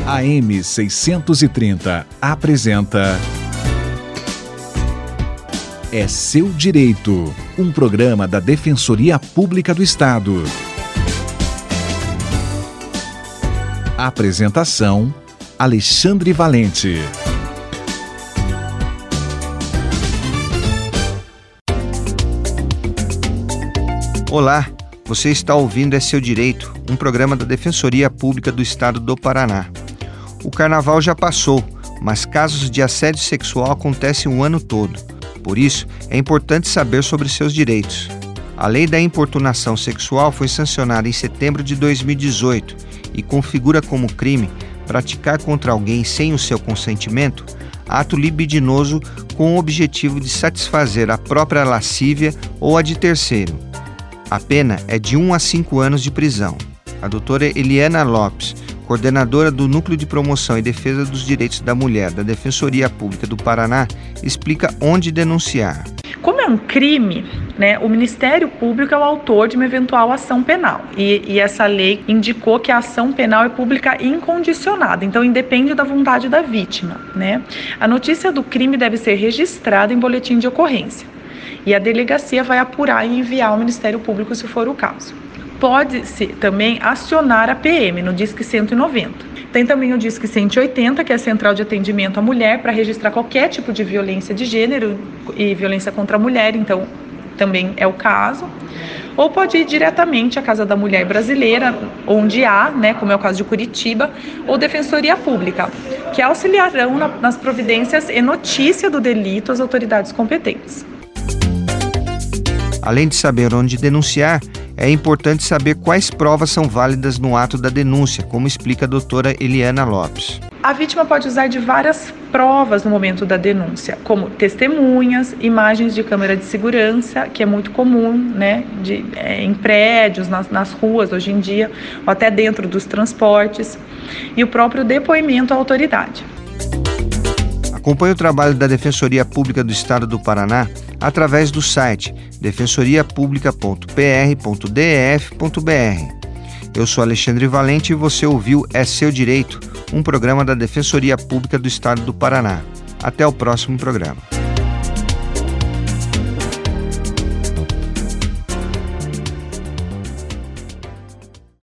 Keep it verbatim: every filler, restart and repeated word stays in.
A M seiscentos e trinta apresenta É Seu Direito, um programa da Defensoria Pública do Estado. Apresentação: Alexandre Valente. Olá, você está ouvindo É Seu Direito, um programa da Defensoria Pública do Estado do Paraná. O carnaval já passou, mas casos de assédio sexual acontecem o ano todo. Por isso, é importante saber sobre seus direitos. A Lei da Importunação Sexual foi sancionada em setembro de dois mil e dezoito e configura como crime praticar contra alguém sem o seu consentimento ato libidinoso com o objetivo de satisfazer a própria lascívia ou a de terceiro. A pena é de um a cinco anos de prisão. A doutora Eliana Lopes, coordenadora do Núcleo de Promoção e Defesa dos Direitos da Mulher da Defensoria Pública do Paraná, explica onde denunciar. Como é um crime, né, o Ministério Público é o autor de uma eventual ação penal. E, e essa lei indicou que a ação penal é pública incondicionada, então independe da vontade da vítima, né? A notícia do crime deve ser registrada em boletim de ocorrência. E a delegacia vai apurar e enviar ao Ministério Público se for o caso. Pode-se também acionar a P M no Disque cento e noventa. Tem também o Disque cento e oitenta, que é a Central de Atendimento à Mulher, para registrar qualquer tipo de violência de gênero e violência contra a mulher, então também é o caso. Ou pode ir diretamente à Casa da Mulher Brasileira, onde há, né, como é o caso de Curitiba, ou Defensoria Pública, que auxiliarão na, nas providências e notícia do delito às autoridades competentes. Além de saber onde denunciar, é importante saber quais provas são válidas no ato da denúncia, como explica a doutora Eliana Lopes. A vítima pode usar de várias provas no momento da denúncia, como testemunhas, imagens de câmera de segurança, que é muito comum, né, de, é, em prédios, nas, nas ruas hoje em dia, ou até dentro dos transportes, e o próprio depoimento à autoridade. Acompanhe o trabalho da Defensoria Pública do Estado do Paraná através do site defensoria publica ponto p r ponto d f ponto b r. Eu sou Alexandre Valente e você ouviu É Seu Direito, um programa da Defensoria Pública do Estado do Paraná. Até o próximo programa.